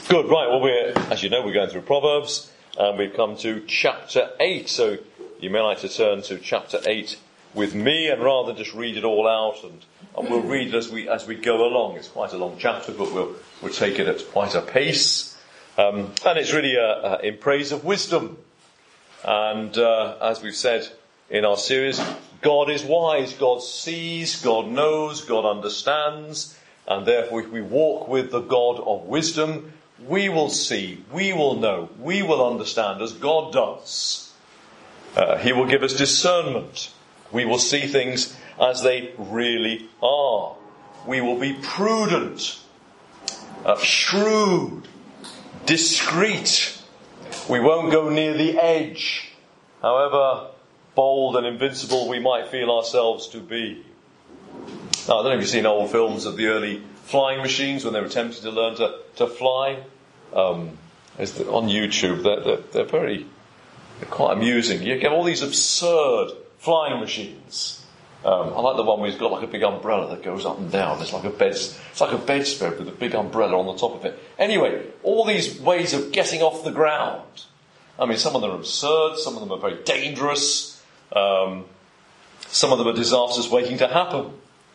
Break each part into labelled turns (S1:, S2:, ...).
S1: Good, right, well, as you know, we're going through Proverbs, and we've come to chapter 8, so you may like to turn to chapter 8 with me, and rather than just read it all out, and we'll read it as we go along. It's quite a long chapter, but we'll take it at quite a pace, and it's really in praise of wisdom. And as we've said in our series, God is wise, God sees, God knows, God understands, and therefore if we walk with the God of wisdom, we will see, we will know, we will understand as God does. He will give us discernment. We will see things as they really are. We will be prudent, shrewd, discreet. We won't go near the edge, however bold and invincible we might feel ourselves to be. Now, I don't know if you've seen old films of the early flying machines when they were attempting to learn to fly. On YouTube, they're quite amusing. You get all these absurd flying machines. I like the one where he's got like a big umbrella that goes up and down. It's like a bedspread with a big umbrella on the top of it. Anyway, all these ways of getting off the ground. I mean, some of them are absurd, some of them are very dangerous, some of them are disasters waiting to happen.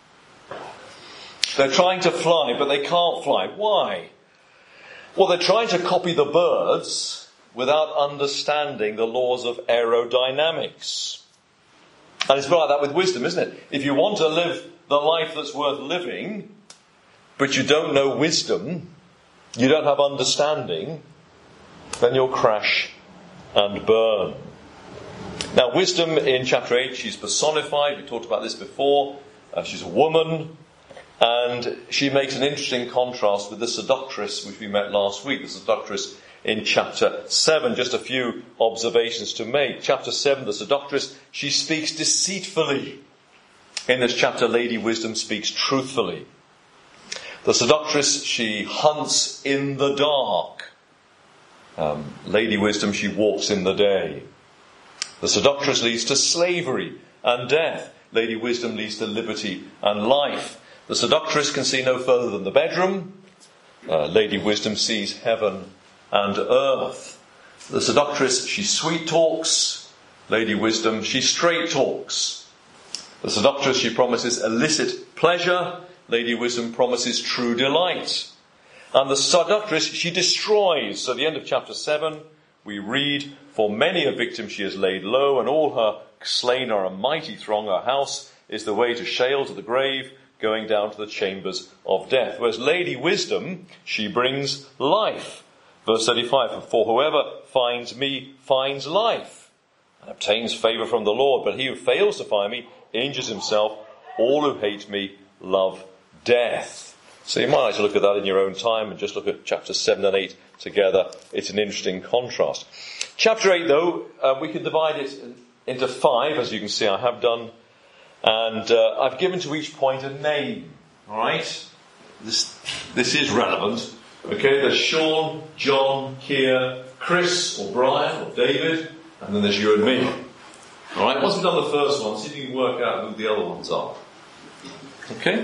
S1: They're trying to fly, but they can't fly. Why? Well, they're trying to copy the birds without understanding the laws of aerodynamics. And it's a bit like that with wisdom, isn't it? If you want to live the life that's worth living, but you don't know wisdom, you don't have understanding, then you'll crash and burn. Now, wisdom in chapter 8, she's personified. We talked about this before. She's a woman. And she makes an interesting contrast with the seductress, which we met last week. The seductress in chapter 7. Just a few observations to make. Chapter 7, the seductress, she speaks deceitfully. In this chapter, Lady Wisdom speaks truthfully. The seductress, she hunts in the dark. Lady Wisdom, she walks in the day. The seductress leads to slavery and death. Lady Wisdom leads to liberty and life. The seductress can see no further than the bedroom. Lady Wisdom sees heaven and earth. The seductress, she sweet talks. Lady Wisdom, she straight talks. The seductress, she promises illicit pleasure. Lady Wisdom promises true delight. And the seductress, she destroys. So at the end of chapter 7, we read, "For many a victim she has laid low, and all her slain are a mighty throng. Her house is the way to Sheol, to the grave, going down to the chambers of death." Whereas Lady Wisdom, she brings life. Verse 35, "For whoever finds me finds life and obtains favour from the Lord. But he who fails to find me injures himself. All who hate me love death." So you might like to look at that in your own time and just look at chapters 7 and 8 together. It's an interesting contrast. Chapter 8, though, we can divide it into 5, as you can see I have done. And I've given to each point a name, all right? This is relevant. Okay, there's Sean, John, Keir, Chris, or Brian, or David, and then there's you and me. All right, once we've done the first one, see if you can work out who the other ones are. Okay?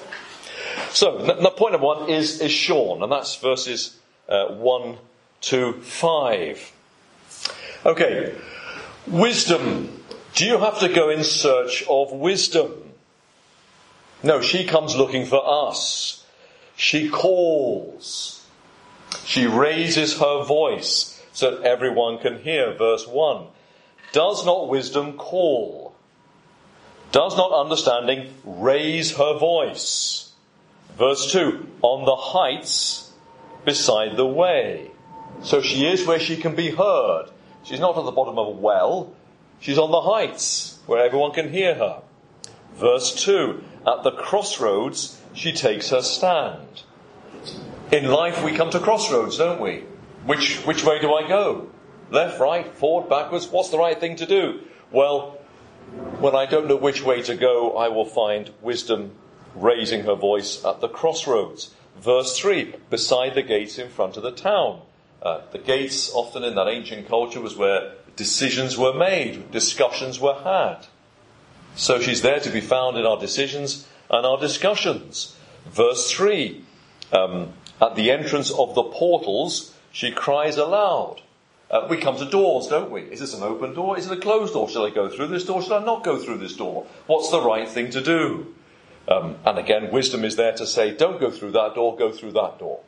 S1: So, point number 1 is Sean, and that's verses 1 to 5. Okay, wisdom. Do you have to go in search of wisdom? No, she comes looking for us. She calls. She raises her voice so that everyone can hear. Verse 1. Does not wisdom call? Does not understanding raise her voice? Verse 2. On the heights beside the way. So she is where she can be heard. She's not at the bottom of a well. She's on the heights, where everyone can hear her. Verse 2, at the crossroads, she takes her stand. In life, we come to crossroads, don't we? Which way do I go? Left, right, forward, backwards? What's the right thing to do? Well, when I don't know which way to go, I will find wisdom raising her voice at the crossroads. Verse 3, beside the gates in front of the town. The gates, often in that ancient culture, was where decisions were made, discussions were had. So she's there to be found in our decisions and our discussions. Verse 3, At the entrance of the portals, she cries aloud. We come to doors, don't we? Is this an open door? Is it a closed door? Shall I go through this door? Shall I not go through this door? What's the right thing to do? And again, wisdom is there to say, don't go through that door, go through that door.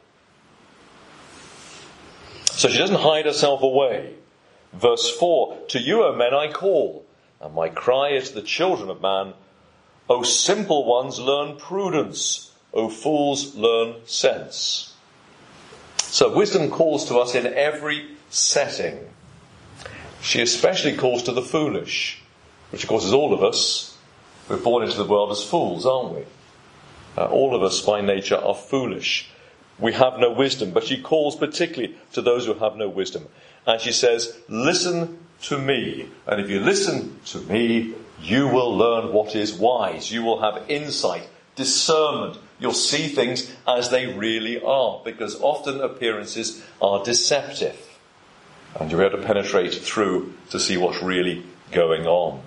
S1: So she doesn't hide herself away. Verse 4, to you, O men, I call, and my cry is to the children of man, O simple ones, learn prudence, O fools, learn sense. So wisdom calls to us in every setting. She especially calls to the foolish, which of course is all of us. We're born into the world as fools, aren't we? All of us by nature are foolish. We have no wisdom, but she calls particularly to those who have no wisdom. And she says, listen to me. And if you listen to me, you will learn what is wise. You will have insight, discernment. You'll see things as they really are, because often appearances are deceptive. And you're able to penetrate through to see what's really going on.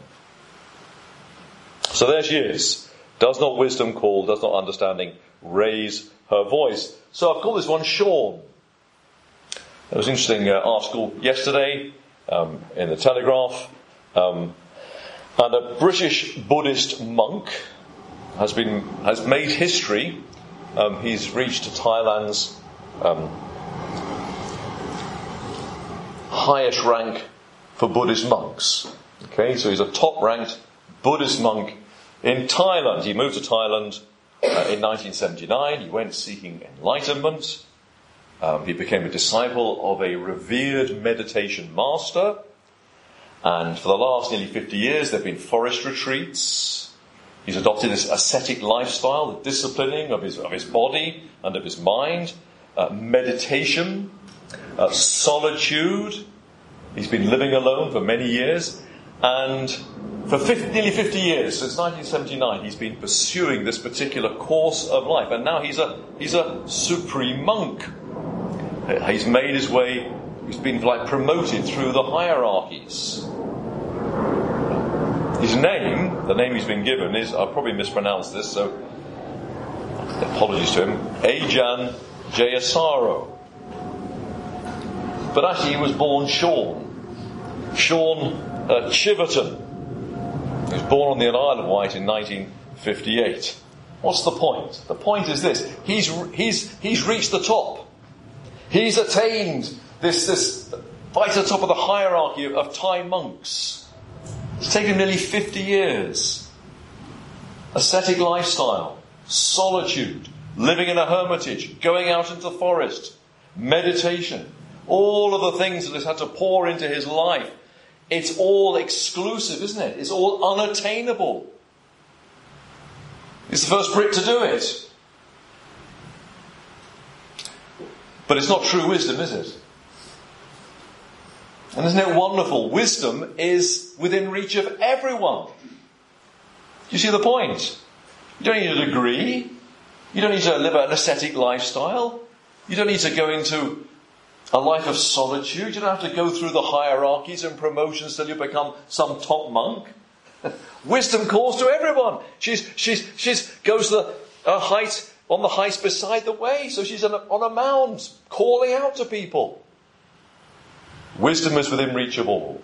S1: So there she is. Does not wisdom call, does not understanding raise her voice? So I've called this one Sean. There was an interesting article yesterday in the Telegraph. And a British Buddhist monk has made history. He's reached Thailand's highest rank for Buddhist monks. Okay, so he's a top-ranked Buddhist monk in Thailand. He moved to Thailand in 1979. He went seeking enlightenment. He became a disciple of a revered meditation master. And for the last nearly 50 years, there have been forest retreats. He's adopted this ascetic lifestyle, the disciplining of his body and of his mind, meditation, solitude. He's been living alone for many years. And for nearly 50 years, since 1979, he's been pursuing this particular course of life. And now he's a supreme monk. He's made his way, he's been promoted through the hierarchies. His name, the name he's been given is, I'll probably mispronounce this, so apologies to him, Ajahn Jayasaro. But actually he was born Sean Chiverton. He was born on the Isle of Wight in 1958. What's the point? The point is this: he's reached the top. He's attained this right at the top of the hierarchy of Thai monks. It's taken nearly 50 years. Ascetic lifestyle, solitude, living in a hermitage, going out into the forest, meditation, all of the things that has had to pour into his life. It's all exclusive, isn't it? It's all unattainable. He's the first Brit to do it. But it's not true wisdom, is it? And isn't it wonderful? Wisdom is within reach of everyone. Do you see the point? You don't need a degree. You don't need to live an ascetic lifestyle. You don't need to go into a life of solitude. You don't have to go through the hierarchies and promotions till you become some top monk. Wisdom calls to everyone. She's goes to the height on the heights beside the way. So she's on a mound, calling out to people. Wisdom is within reach of all.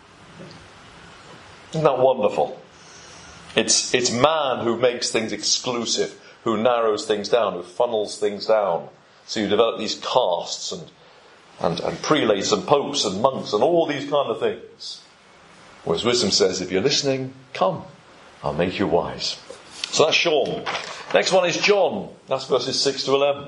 S1: Isn't that wonderful? It's man who makes things exclusive, who narrows things down, who funnels things down. So you develop these castes and prelates and popes and monks and all these kind of things. Whereas wisdom says, if you're listening, come, I'll make you wise. So that's Sean. Next one is John. That's verses 6 to 11.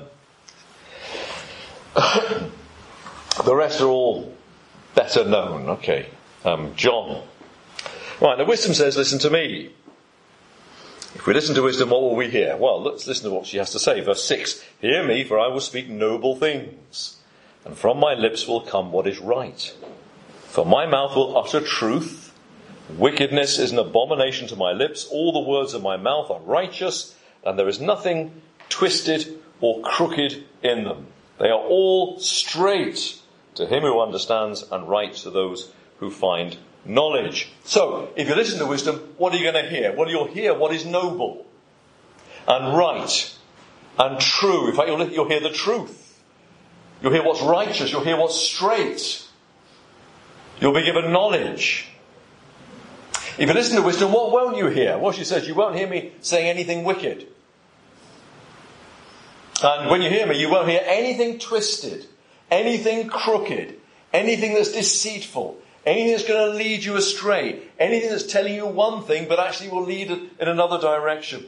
S1: The rest are all better known. Okay. John. Right, now wisdom says, listen to me. If we listen to wisdom, what will we hear? Well, let's listen to what she has to say. Verse 6. Hear me, for I will speak noble things, and from my lips will come what is right. For my mouth will utter truth. Wickedness is an abomination to my lips. All the words of my mouth are righteous, and there is nothing twisted or crooked in them. They are all straight to him who understands, and right to those who find knowledge. So, if you listen to wisdom, what are you going to hear? Well, you'll hear what is noble and right and true. In fact, you'll hear the truth. You'll hear what's righteous. You'll hear what's straight. You'll be given knowledge. If you listen to wisdom, what won't you hear? Well, she says, you won't hear me saying anything wicked. And when you hear me, you won't hear anything twisted, anything crooked, anything that's deceitful, anything that's going to lead you astray, anything that's telling you one thing but actually will lead in another direction.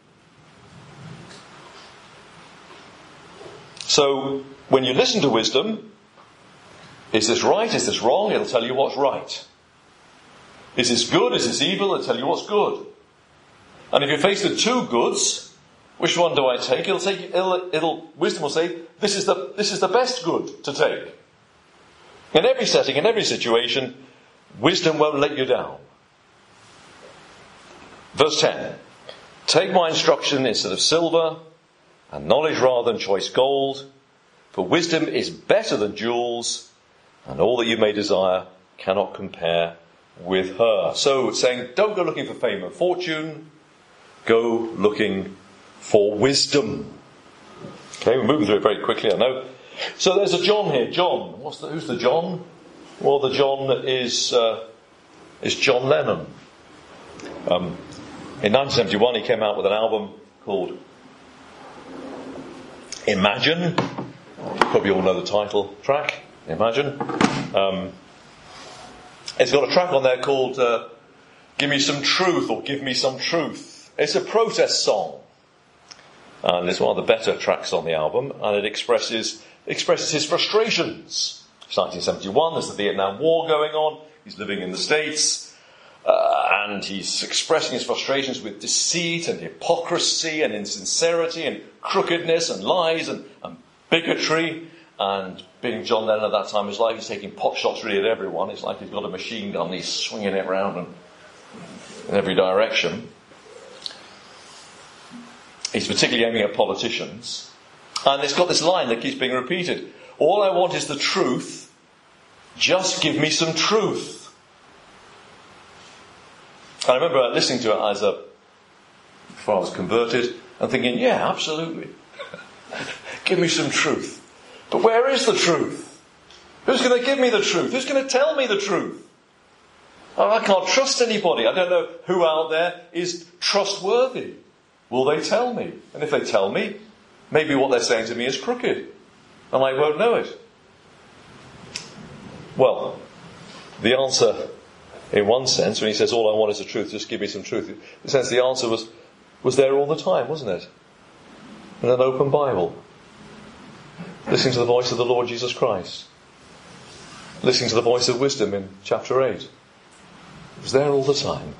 S1: So, when you listen to wisdom, is this right? Is this wrong? It'll tell you what's right. Is this good? Is this evil? It'll tell you what's good. And if you're faced with two goods, which one do I take? Wisdom will say, this is the best good to take. In every setting, in every situation, wisdom won't let you down. Verse 10. Take my instruction instead of silver, and knowledge rather than choice gold, for wisdom is better than jewels, and all that you may desire cannot compare with her. So it's saying, don't go looking for fame and fortune, go looking for wisdom. Okay, we're moving through it very quickly, I know. So there's a John here. John. Who's the John? Well, the John is John Lennon. In 1971, he came out with an album called Imagine. You probably all know the title track, Imagine. It's got a track on there called Give Me Some Truth, or Give Me Some Truth. It's a protest song. And it's one of the better tracks on the album, and it expresses his frustrations. It's 1971, there's the Vietnam War going on, he's living in the States, and he's expressing his frustrations with deceit and hypocrisy and insincerity and crookedness and lies and bigotry. And being John Lennon at that time is like he's taking pot shots really at everyone. It's like he's got a machine gun, he's swinging it around in every direction. He's particularly aiming at politicians. And it's got this line that keeps being repeated. All I want is the truth. Just give me some truth. And I remember listening to it before I was converted, and thinking, yeah, absolutely. Give me some truth. But where is the truth? Who's going to give me the truth? Who's going to tell me the truth? Oh, I can't trust anybody. I don't know who out there is trustworthy. Will they tell me? And if they tell me, maybe what they're saying to me is crooked, and I won't know it. Well, the answer, in one sense, when he says, all I want is the truth, just give me some truth, in a sense the answer was there all the time, wasn't it? In an open Bible. Listening to the voice of the Lord Jesus Christ. Listening to the voice of wisdom in chapter 8. It was there all the time.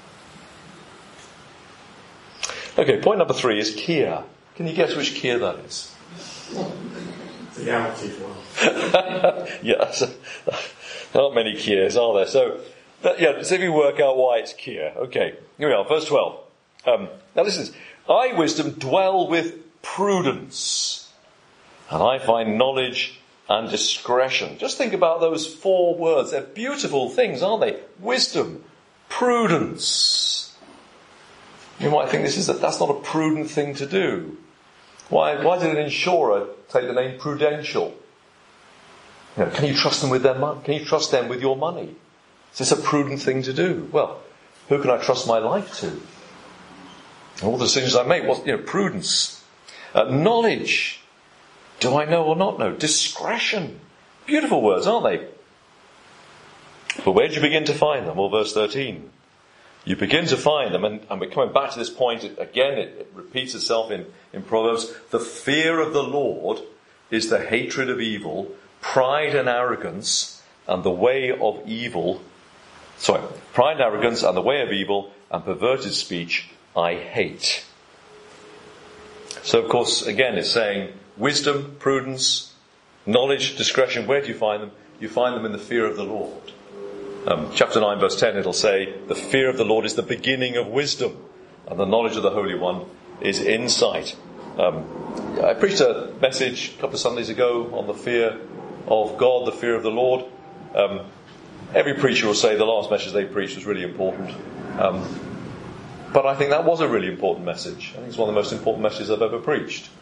S1: Okay, point number 3 is Kia. Can you guess which Kia that is?
S2: The active one.
S1: Yes. There aren't many Kias, are there? So if you work out why it's Kia. Okay, here we are, verse 12. Now listen, I, wisdom, dwell with prudence, and I find knowledge and discretion. Just think about those 4 words. They're beautiful things, aren't they? Wisdom, prudence. You might think that's not a prudent thing to do. Why did an insurer take the name Prudential? Can you trust them with their money? Can you trust them with your money? Is this a prudent thing to do? Well, who can I trust my life to? All the decisions I make, prudence. Knowledge. Do I know or not know? Discretion. Beautiful words, aren't they? But where do you begin to find them? Well, verse 13. You begin to find them, and we're coming back to this point again, it repeats itself in Proverbs. The fear of the Lord is the hatred of evil, pride and arrogance, and the way of evil. Pride and arrogance and the way of evil and perverted speech I hate. So, of course, again, it's saying wisdom, prudence, knowledge, discretion. Where do you find them? You find them in the fear of the Lord. Chapter 9, verse 10, it'll say, the fear of the Lord is the beginning of wisdom, and the knowledge of the Holy One is insight. I preached a message a couple of Sundays ago on the fear of God, the fear of the Lord. Every preacher will say the last message they preached was really important. But I think that was a really important message. I think it's one of the most important messages I've ever preached.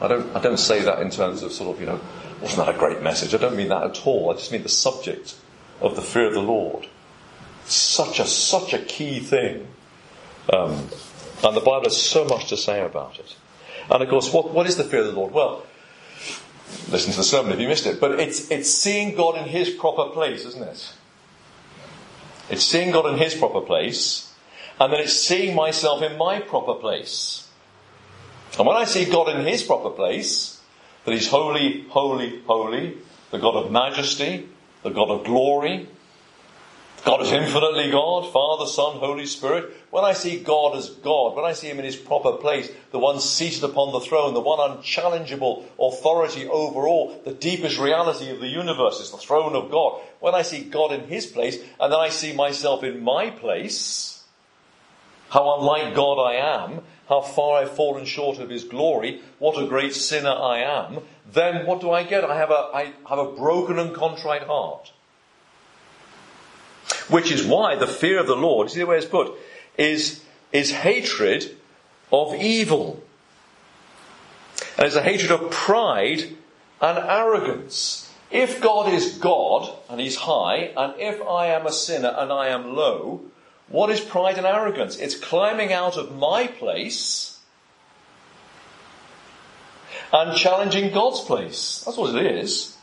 S1: I don't say that in terms of sort of, wasn't that a great message? I don't mean that at all. I just mean the subject of the fear of the Lord. Such a key thing. And the Bible has so much to say about it. And of course, what is the fear of the Lord? Well, listen to the sermon if you missed it. But it's seeing God in his proper place, isn't it? It's seeing God in his proper place, and then it's seeing myself in my proper place. And when I see God in his proper place, that he's holy, holy, holy, the God of majesty, the God of glory, God is infinitely God, Father, Son, Holy Spirit. When I see God as God, when I see him in his proper place, the one seated upon the throne, the one unchallengeable authority over all, the deepest reality of the universe is the throne of God. When I see God in his place, and then I see myself in my place, how unlike God I am, how far I've fallen short of his glory, what a great sinner I am, then what do I get? I have a broken and contrite heart. Which is why the fear of the Lord, see the way it's put, is hatred of evil. And it's a hatred of pride and arrogance. If God is God, and he's high, and if I am a sinner and I am low, what is pride and arrogance? It's climbing out of my place and challenging God's place. That's what it is.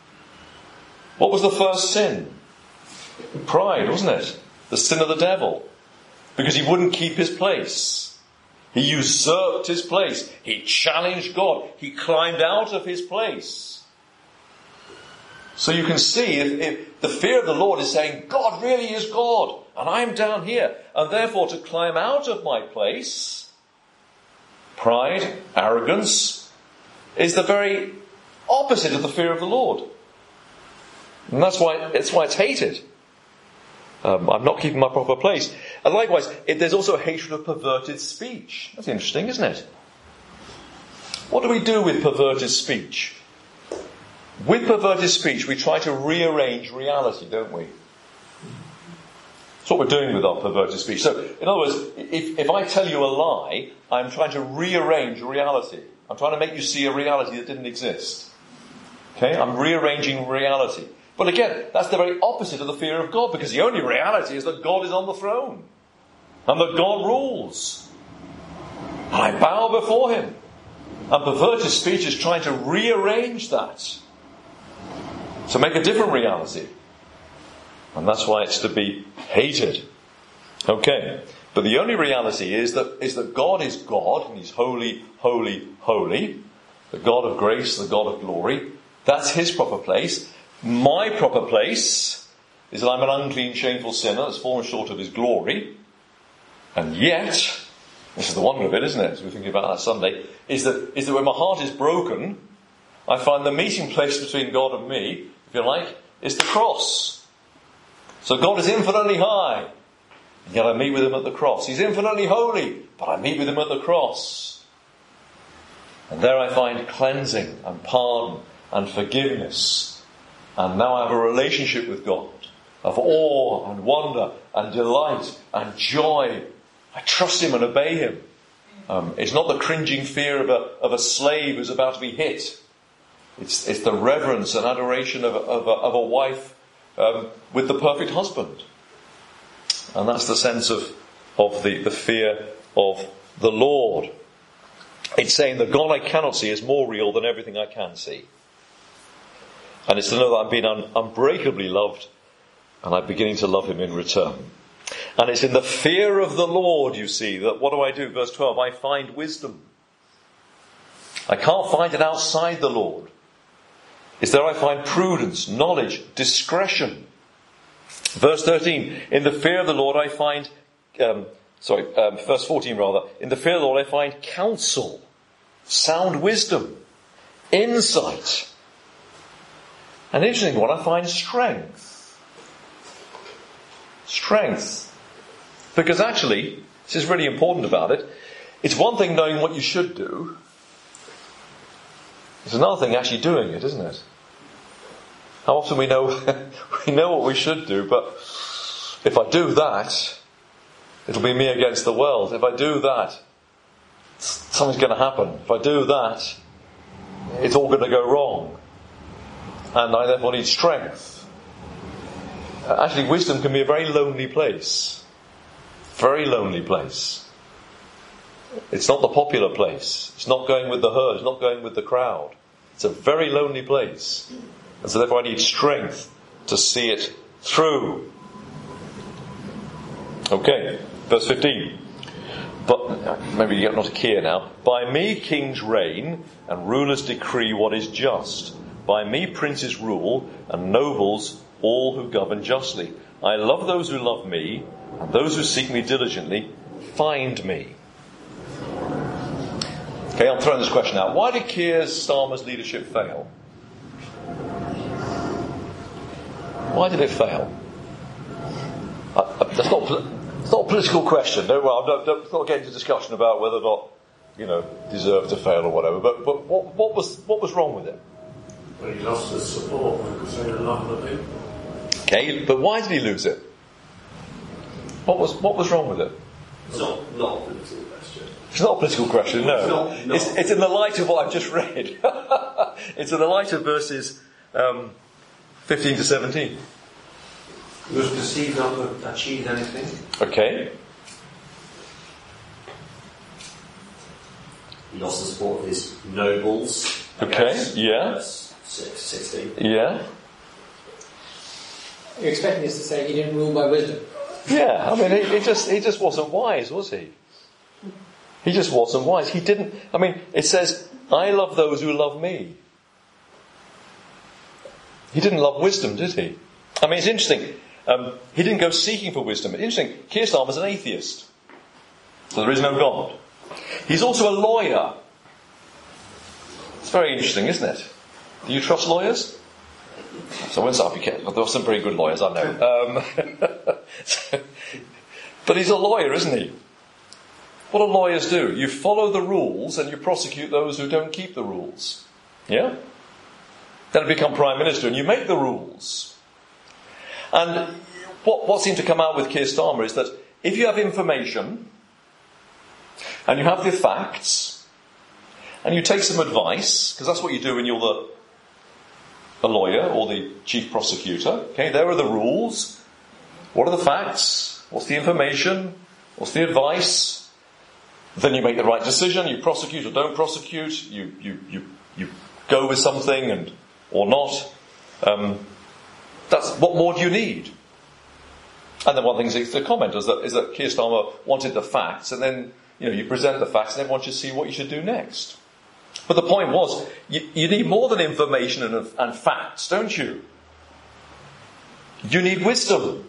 S1: What was the first sin? Pride, wasn't it? The sin of the devil. Because he wouldn't keep his place. He usurped his place. He challenged God. He climbed out of his place. So you can see, if the fear of the Lord is saying, God really is God, and I'm down here, and therefore to climb out of my place, pride, arrogance, is the very opposite of the fear of the Lord. And that's why it's hated. I'm not keeping my proper place. And likewise, there's also a hatred of perverted speech. That's interesting, isn't it? What do we do with perverted speech? With perverted speech, we try to rearrange reality, don't we? That's what we're doing with our perverted speech. So, in other words, if I tell you a lie, I'm trying to rearrange reality. I'm trying to make you see a reality that didn't exist. Okay? I'm rearranging reality. But again, that's the very opposite of the fear of God, because the only reality is that God is on the throne and that God rules. And I bow before him. And perverted speech is trying to rearrange that to make a different reality. And that's why it's to be hated. Okay. But the only reality is that God is God, and he's holy, holy, holy. The God of grace, the God of glory. That's his proper place. My proper place is that I'm an unclean, shameful sinner that's fallen short of his glory. And yet, this is the wonder of it, isn't it, as we're thinking about that Sunday, is that when my heart is broken, I find the meeting place between God and me, if you like, is the cross. So God is infinitely high, and yet I meet with him at the cross. He's infinitely holy, but I meet with him at the cross. And there I find cleansing and pardon and forgiveness. And now I have a relationship with God of awe and wonder and delight and joy. I trust him and obey him. It's not the cringing fear of a slave who's about to be hit. It's the reverence and adoration of a wife with the perfect husband. And that's the sense of the fear of the Lord. It's saying the God I cannot see is more real than everything I can see. And it's to know that I'm being unbreakably loved, and I'm beginning to love him in return. And it's in the fear of the Lord, you see, that what do? Verse 12, I find wisdom. I can't find it outside the Lord. It's there I find prudence, knowledge, discretion. Verse 13, in the fear of the Lord I find, verse 14 rather, in the fear of the Lord I find counsel, sound wisdom, insight. An interesting one, I find strength. Strength. Because actually, this is really important about it, it's one thing knowing what you should do. It's another thing actually doing it, isn't it? How often we know what we should do, but if I do that, it'll be me against the world. If I do that, something's going to happen. If I do that, it's all going to go wrong. And I therefore need strength. Actually, wisdom can be a very lonely place. Very lonely place. It's not the popular place. It's not going with the herd. It's not going with the crowd. It's a very lonely place. And so therefore I need strength to see it through. Okay, verse 15. But maybe you get not a key now. By me kings reign and rulers decree what is just. By me princes rule and nobles all who govern justly. I love those who love me, and those who seek me diligently find me. Okay, I'm throwing this question out. Why did Keir Starmer's leadership fail? Why did it fail? That's not a political question. Don't not get into discussion about whether or not, deserved to fail or whatever. But what was wrong with it?
S2: Well, he lost the support because they didn't like the people.
S1: Okay, but why did he lose it? What was wrong with it?
S3: It's not a political question.
S1: It's not a political question, no. It's in the light of what I've just read. It's in the light of verses 15 to 17.
S3: He was perceived not to have achieved anything.
S1: Okay.
S3: He lost the support of his nobles.
S1: Okay, yeah.
S3: Verse 16.
S1: Yeah.
S4: You're expecting us to say he didn't rule by wisdom.
S1: Yeah, I mean, he just wasn't wise, was he? He just wasn't wise. He didn't. I mean, it says, "I love those who love me." He didn't love wisdom, did he? I mean, it's interesting. He didn't go seeking for wisdom. It's interesting. Keir Starmer's an atheist, so there is no God. He's also a lawyer. It's very interesting, isn't it? Do you trust lawyers? So I won't start, but there are some very good lawyers, I know. But he's a lawyer, isn't he? What do lawyers do? You follow the rules and you prosecute those who don't keep the rules. Yeah? Then you become Prime Minister and you make the rules. And what seemed to come out with Keir Starmer is that if you have information and you have the facts and you take some advice, because that's what you do when you're a lawyer or the chief prosecutor. Okay, there are the rules. What are the facts? What's the information? What's the advice? Then you make the right decision. You prosecute or don't prosecute. You go with something or not. That's what more do you need? And then one of the things the comment is that Keir Starmer wanted the facts, and then you present the facts, and everyone should see what you should do next. But the point was, you need more than information and facts, don't you? You need wisdom.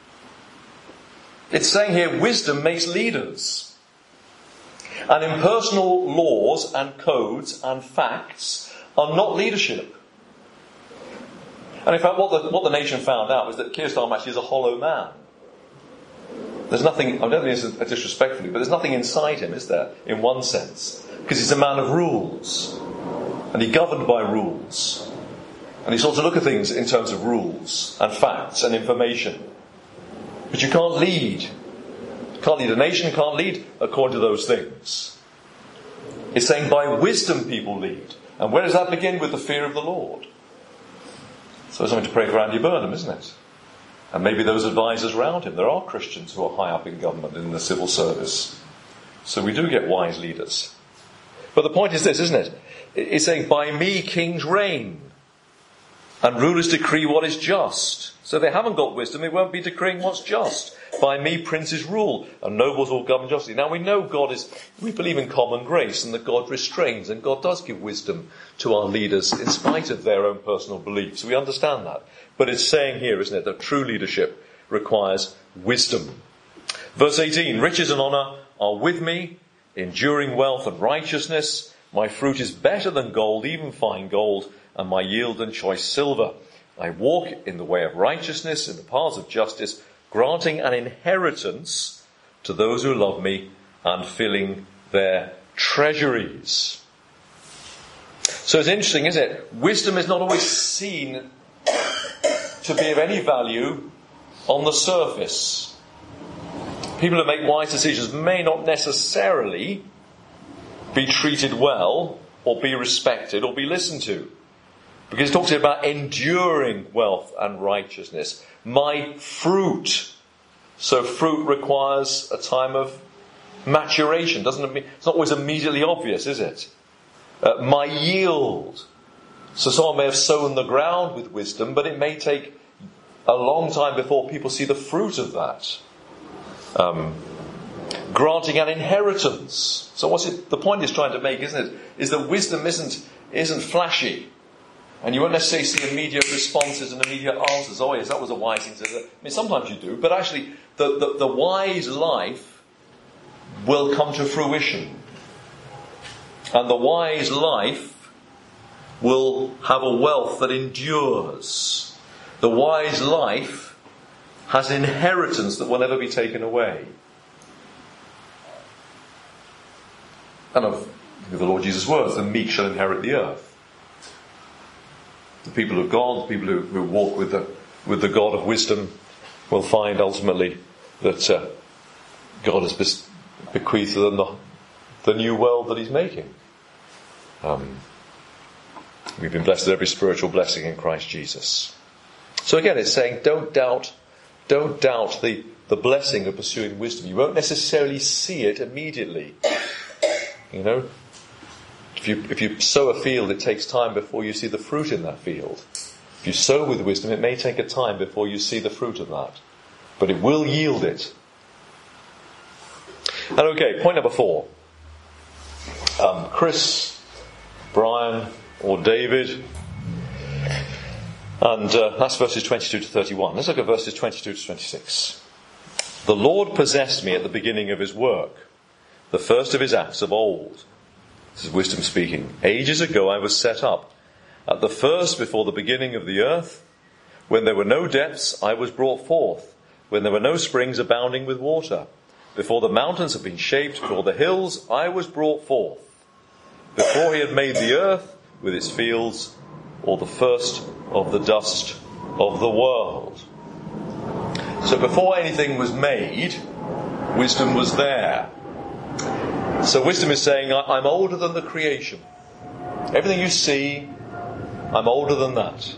S1: It's saying here, wisdom makes leaders. And impersonal laws and codes and facts are not leadership. And in fact, what the nation found out was that Keir Starmer actually is a hollow man. There's nothing, I don't think this disrespectfully, but there's nothing inside him, is there, in one sense? Because he's a man of rules. And he governed by rules. And he sought to look at things in terms of rules and facts and information. But you can't lead. You can't lead a nation, you can't lead according to those things. It's saying by wisdom people lead. And where does that begin? With the fear of the Lord. So it's something to pray for Andy Burnham, isn't it? And maybe those advisors around him. There are Christians who are high up in government, in the civil service. So we do get wise leaders. But the point is this, isn't it? It's saying, by me kings reign, and rulers decree what is just. So they haven't got wisdom, they won't be decreeing what's just. By me princes rule, and nobles all govern justly. Now we know we believe in common grace, and that God restrains, and God does give wisdom to our leaders in spite of their own personal beliefs. We understand that. But it's saying here, isn't it, that true leadership requires wisdom. Verse 18, riches and honour are with me, enduring wealth and righteousness. My fruit is better than gold, even fine gold, and my yield than choice silver. I walk in the way of righteousness, in the paths of justice, granting an inheritance to those who love me and filling their treasuries. So it's interesting, isn't it? Wisdom is not always seen to be of any value on the surface. People who make wise decisions may not necessarily be treated well or be respected or be listened to. Because it talks about enduring wealth and righteousness. My fruit. So fruit requires a time of maturation. It's not always immediately obvious, is it? My yield. So someone may have sown the ground with wisdom, but it may take a long time before people see the fruit of that. Granting an inheritance. So the point he's trying to make, isn't it, is that wisdom isn't flashy. And you won't necessarily see immediate responses and immediate answers. Oh yes, that was a wise thing to do. I mean, sometimes you do, but actually the wise life will come to fruition. And the wise life will have a wealth that endures. The wise life has inheritance that will never be taken away. And of the Lord Jesus' words, the meek shall inherit the earth. The people of God, the people who walk with the God of wisdom, will find ultimately that God has bequeathed to them the new world that He's making. We've been blessed with every spiritual blessing in Christ Jesus. So again, it's saying, don't doubt the blessing of pursuing wisdom. You won't necessarily see it immediately. You know, if you sow a field, it takes time before you see the fruit in that field. If you sow with wisdom, it may take a time before you see the fruit of that. But it will yield it. And okay, point number 4. Chris, Brian, or David. And that's verses 22 to 31. Let's look at verses 22 to 26. The Lord possessed me at the beginning of His work, the first of His acts of old. This is wisdom speaking. Ages ago I was set up. At the first, before the beginning of the earth, when there were no depths, I was brought forth. When there were no springs abounding with water. Before the mountains had been shaped, before the hills, I was brought forth. Before He had made the earth with its fields, or the first of the dust of the world. So before anything was made, wisdom was there. So wisdom is saying, I'm older than the creation. Everything you see, I'm older than that.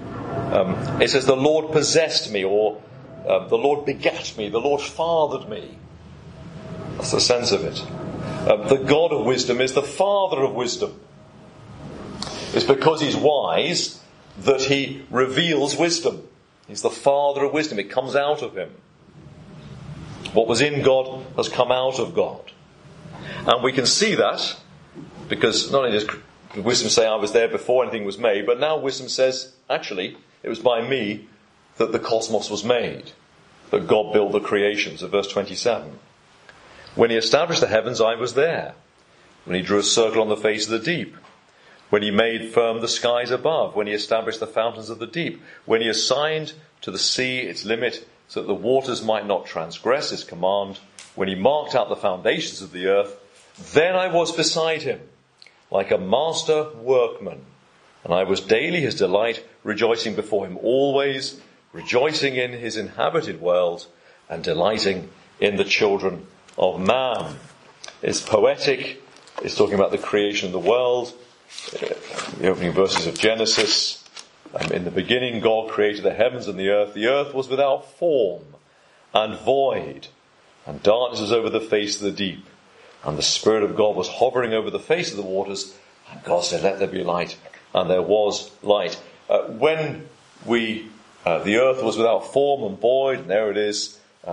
S1: It says the Lord possessed me, or the Lord begat me, the Lord fathered me. That's the sense of it. The God of wisdom is the Father of wisdom. It's because He's wise that He reveals wisdom. He's the Father of wisdom. It comes out of Him. What was in God has come out of God. And we can see that because not only does wisdom say I was there before anything was made, but now wisdom says, actually, it was by me that the cosmos was made, that God built the creations, of verse 27. When He established the heavens, I was there. When He drew a circle on the face of the deep. When He made firm the skies above. When He established the fountains of the deep. When He assigned to the sea its limit so that the waters might not transgress His command. When He marked out the foundations of the earth. Then I was beside Him, like a master workman. And I was daily His delight, rejoicing before Him always, rejoicing in His inhabited world, and delighting in the children of man. It's poetic. It's talking about the creation of the world. The opening verses of Genesis. In the beginning God created the heavens and the earth. The earth was without form and void, and darkness was over the face of the deep. And the Spirit of God was hovering over the face of the waters. And God said, let there be light. And there was light. When the earth was without form and void, and there it is,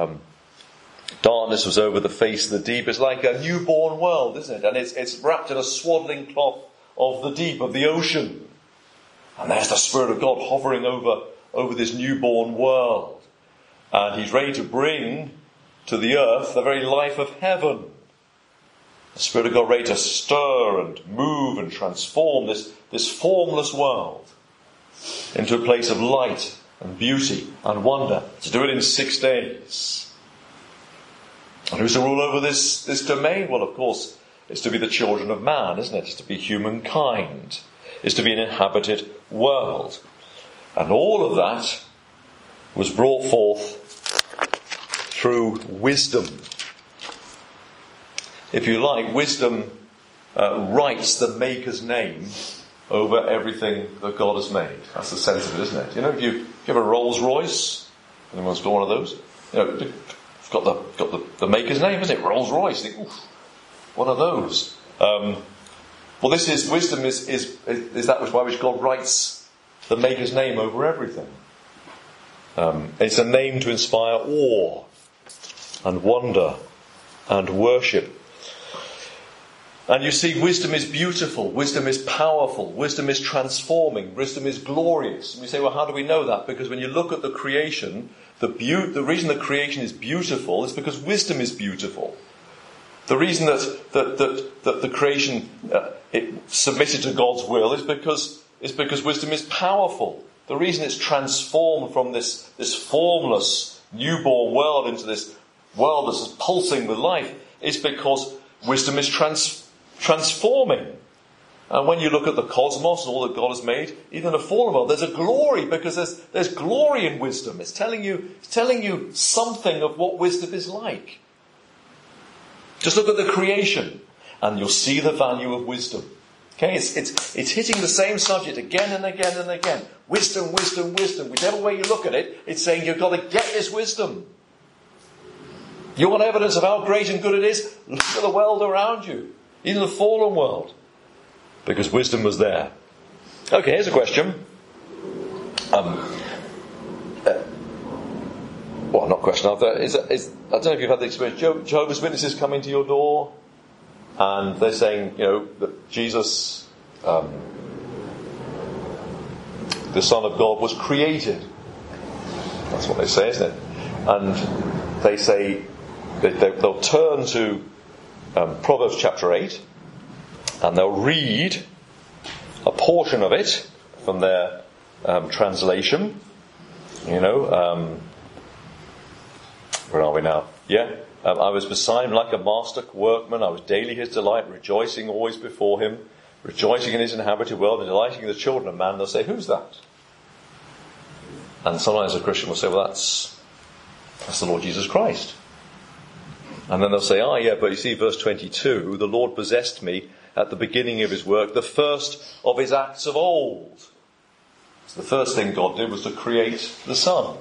S1: darkness was over the face of the deep. It's like a newborn world, isn't it? And it's wrapped in a swaddling cloth of the deep, of the ocean. And there's the Spirit of God hovering over this newborn world. And He's ready to bring to the earth the very life of heaven. The Spirit of God ready to stir and move and transform this formless world into a place of light and beauty and wonder. To do it in 6 days. And who's to rule over this domain? Well, of course, it's to be the children of man, isn't it? It's to be humankind. It's to be an inhabited world. And all of that was brought forth through wisdom. If you like, wisdom writes the Maker's name over everything that God has made. That's the sense of it, isn't it? You know, if you have a Rolls Royce, anyone's got one of those? You know, it's got the Maker's name, isn't it? Rolls Royce. You think, oof, one of those. Well, this is wisdom is that by which God writes the Maker's name over everything. It's a name to inspire awe and wonder and worship. And you see, wisdom is beautiful, wisdom is powerful, wisdom is transforming, wisdom is glorious. And you say, well, how do we know that? Because when you look at the creation, the reason the creation is beautiful is because wisdom is beautiful. The reason that the creation it submitted to God's will is because wisdom is powerful. The reason it's transformed from this formless newborn world into this world that's pulsing with life is because wisdom is transforming. And when you look at the cosmos and all that God has made, even the fallen world, there's a glory because there's glory in wisdom. It's telling you something of what wisdom is like. Just look at the creation and you'll see the value of wisdom. Okay, it's hitting the same subject again and again and again. Wisdom, wisdom, wisdom. Whichever way you look at it, it's saying you've got to get this wisdom. You want evidence of how great and good it is? Look at the world around you. Even the fallen world. Because wisdom was there. Okay, here's a question. Well, not question. I don't know if you've had the experience. Jehovah's Witnesses come into your door and they're saying, that Jesus, the Son of God, was created. That's what they say, isn't it? And they say, they'll turn to Proverbs chapter 8 and they'll read a portion of it from their translation. Where are we now? Yeah. I was beside him like a master workman. I was daily his delight, rejoicing always before him, rejoicing in his inhabited world and delighting in the children of man. They'll say, who's that? And sometimes a Christian will say, well, that's the Lord Jesus Christ. And then they'll say, but you see, verse 22, the Lord possessed me at the beginning of his work, the first of his acts of old. So the first thing God did was to create the Son.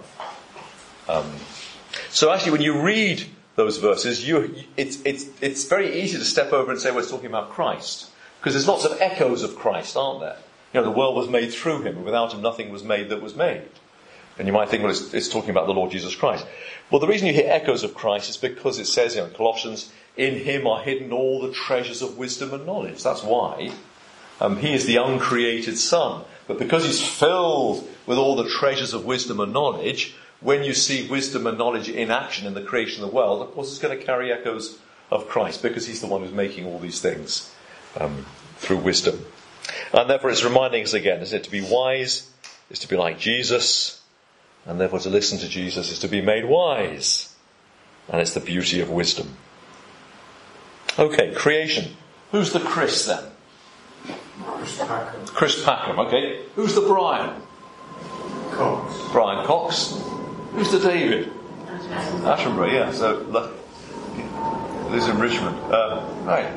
S1: So actually, when you read those verses, it's very easy to step over and say, well, it's talking about Christ. Because there's lots of echoes of Christ, aren't there? The world was made through him, and without him nothing was made that was made. And you might think, well, it's talking about the Lord Jesus Christ. Well, the reason you hear echoes of Christ is because it says in Colossians, in him are hidden all the treasures of wisdom and knowledge. That's why. He is the uncreated Son. But because he's filled with all the treasures of wisdom and knowledge, when you see wisdom and knowledge in action in the creation of the world, of course it's going to carry echoes of Christ, because he's the one who's making all these things through wisdom. And therefore it's reminding us again, isn't it? To be wise is to be like Jesus, and therefore to listen to Jesus is to be made wise. And it's the beauty of wisdom. Okay, creation. Who's the Chris then?
S2: Chris Packham.
S1: Chris Packham, okay. Who's the Brian?
S2: Cox.
S1: Brian Cox. Who's the David? Attenborough, yeah. So, lives in Richmond. Right.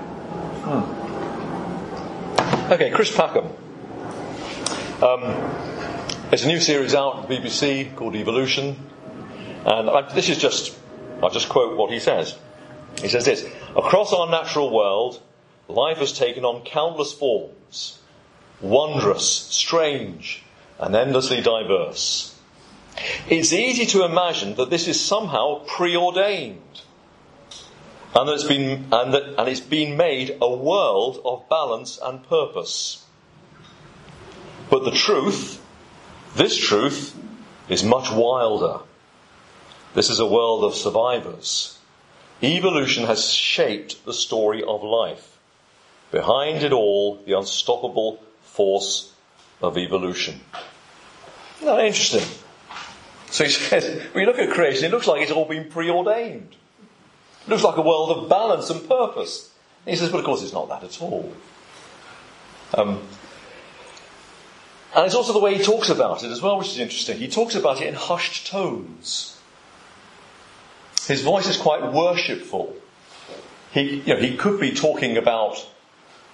S1: Okay, Chris Packham. There's a new series out on the BBC called Evolution. And I'll just quote what he says. He says this: across our natural world, life has taken on countless forms, wondrous, strange, and endlessly diverse. It's easy to imagine that this is somehow preordained, and it's been made a world of balance and purpose. But this truth, is much wilder. This is a world of survivors. Evolution has shaped the story of life. Behind it all, the unstoppable force of evolution. Isn't that interesting? So he says, when you look at creation, it looks like it's all been preordained. It looks like a world of balance and purpose. And he says, but of course it's not that at all. And it's also the way he talks about it as well, which is interesting. He talks about it in hushed tones. His voice is quite worshipful. He could be talking about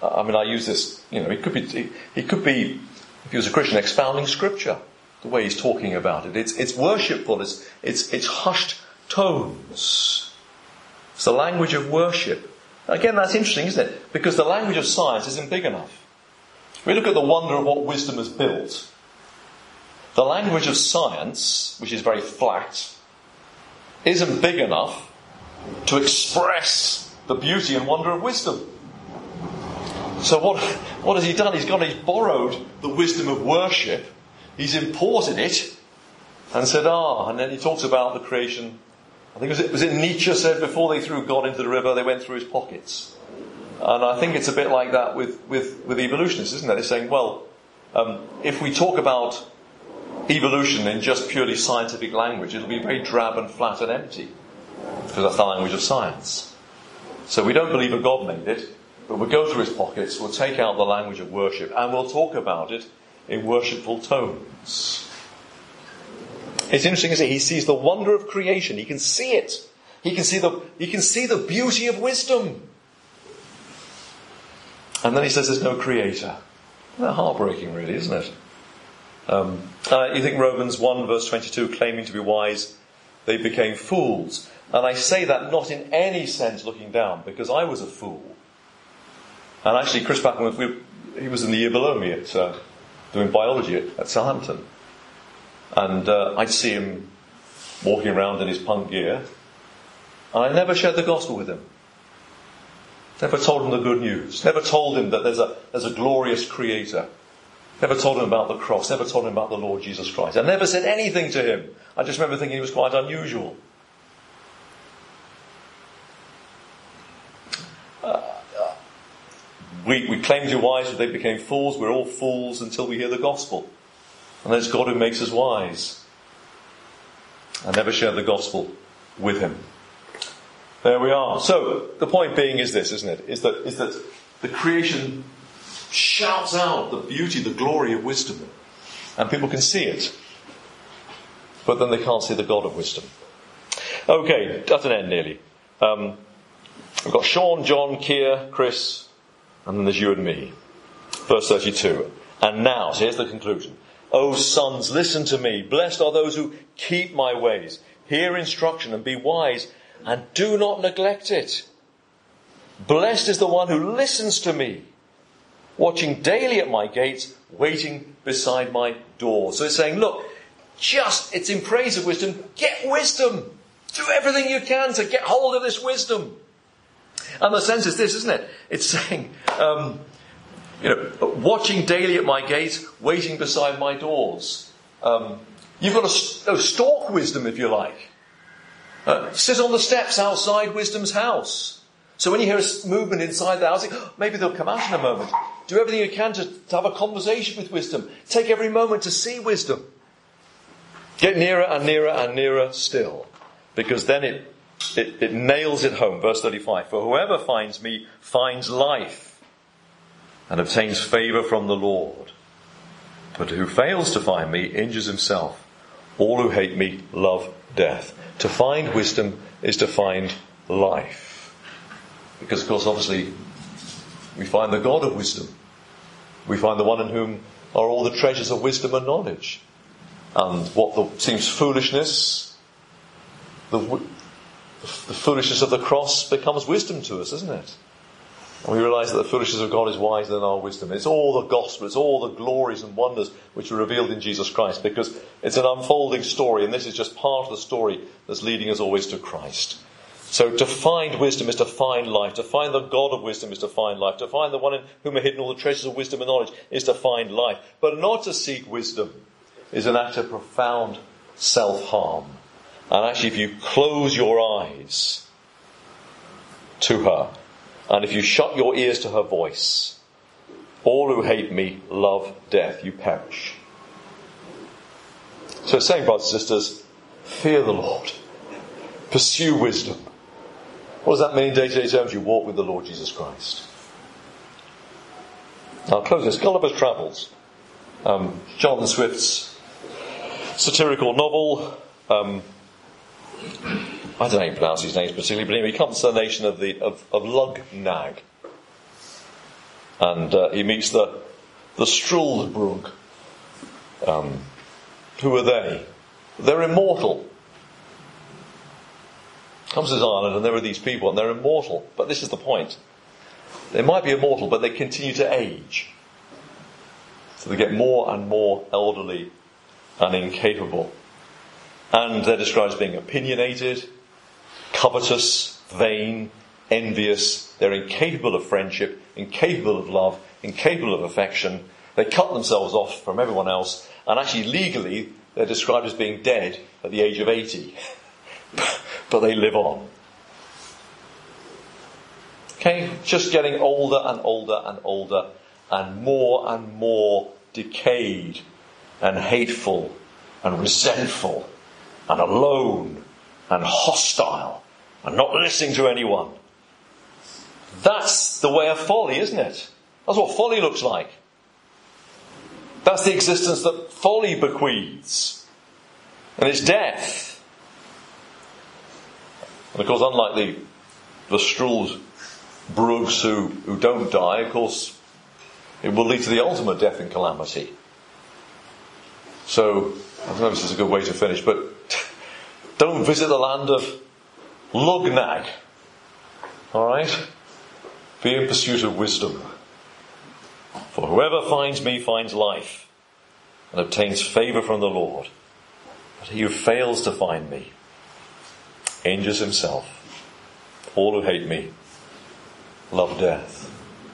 S1: I use this, he could be, if he was a Christian, expounding Scripture, the way he's talking about it. It's worshipful, it's hushed tones. It's the language of worship. Again, that's interesting, isn't it? Because the language of science isn't big enough. We look at the wonder of what wisdom has built. The language of science, which is very flat, isn't big enough to express the beauty and wonder of wisdom. So what has he done? He's borrowed the wisdom of worship, he's imported it, and said, and then he talks about the creation. I think was it Nietzsche said, before they threw God into the river, they went through his pockets. And I think it's a bit like that with evolutionists, isn't it? They're saying, if we talk about evolution in just purely scientific language, it'll be very drab and flat and empty, because that's the language of science. So we don't believe a God made it, but we'll go through his pockets, we'll take out the language of worship, and we'll talk about it in worshipful tones. It's interesting, isn't it? He sees the wonder of creation. He can see it. He can see the beauty of wisdom. And then he says there's no creator. That's heartbreaking, really, isn't it? You think Romans 1 verse 22, claiming to be wise, they became fools. And I say that not in any sense looking down, because I was a fool. And actually, Chris Packman, he was in the year below me doing biology at Southampton. And I'd see him walking around in his punk gear. And I never shared the gospel with him. Never told him the good news. Never told him that there's a glorious creator. Never told him about the cross. Never told him about the Lord Jesus Christ. I never said anything to him. I just remember thinking he was quite unusual. We claim to be wise, but they became fools. We're all fools until we hear the gospel. And there's God who makes us wise. I never shared the gospel with him. There we are. So, the point being is this, isn't it? Is that the creation shouts out the beauty, the glory of wisdom. And people can see it. But then they can't see the God of wisdom. Okay, that's an end nearly. We've got Sean, John, Keir, Chris, and then there's you and me. Verse 32. And now, so here's the conclusion. O sons, listen to me. Blessed are those who keep my ways. Hear instruction and be wise, and do not neglect it. Blessed is the one who listens to me, watching daily at my gates, waiting beside my door. So it's saying, look, it's in praise of wisdom. Get wisdom. Do everything you can to get hold of this wisdom. And the sense is this, isn't it? It's saying, watching daily at my gates, waiting beside my doors. You've got to stalk wisdom, if you like. Sit on the steps outside wisdom's house. So when you hear a movement inside the house, maybe they'll come out in a moment. Do everything you can to have a conversation with wisdom. Take every moment to see wisdom. Get nearer and nearer and nearer still. Because then it nails it home. Verse 35. For whoever finds me finds life and obtains favour from the Lord. But who fails to find me injures himself. All who hate me love death. To find wisdom is to find life. Because, of course, obviously, we find the God of wisdom. We find the one in whom are all the treasures of wisdom and knowledge. And what seems foolishness, the foolishness of the cross becomes wisdom to us, isn't it? And we realise that the foolishness of God is wiser than our wisdom. It's all the gospel, it's all the glories and wonders which are revealed in Jesus Christ, because it's an unfolding story, and this is just part of the story that's leading us always to Christ. So to find wisdom is to find life. To find the God of wisdom is to find life. To find the one in whom are hidden all the treasures of wisdom and knowledge is to find life. But not to seek wisdom is an act of profound self-harm. And actually, if you close your eyes to her, and if you shut your ears to her voice, all who hate me love death. You perish. So it's saying, brothers and sisters, fear the Lord. Pursue wisdom. What does that mean in day-to-day terms? You walk with the Lord Jesus Christ. I'll close this. Gulliver's Travels. Jonathan Swift's satirical novel. I don't know how you pronounce his names particularly, but anyway, he comes to the nation of Lugnag. And he meets the Struldbrug. Who are they? They're immortal. Comes to this island and there are these people and they're immortal. But this is the point. They might be immortal, but they continue to age. So they get more and more elderly and incapable. And they're described as being opinionated, covetous, vain, envious. They're incapable of friendship, incapable of love, incapable of affection. They cut themselves off from everyone else. And actually, legally, they're described as being dead at the age of 80. But they live on. Okay, just getting older and older and older and more decayed and hateful and resentful and alone and hostile and not listening to anyone. That's the way of folly, isn't it? That's what folly looks like. That's the existence that folly bequeaths. And it's death. And of course, unlike the Struldbrugs who don't die, of course, it will lead to the ultimate death and calamity. So, I don't know if this is a good way to finish, but don't visit the land of Lugnag. Alright? Be in pursuit of wisdom. For whoever finds me finds life and obtains favour from the Lord. But he who fails to find me injures himself. All who hate me love death.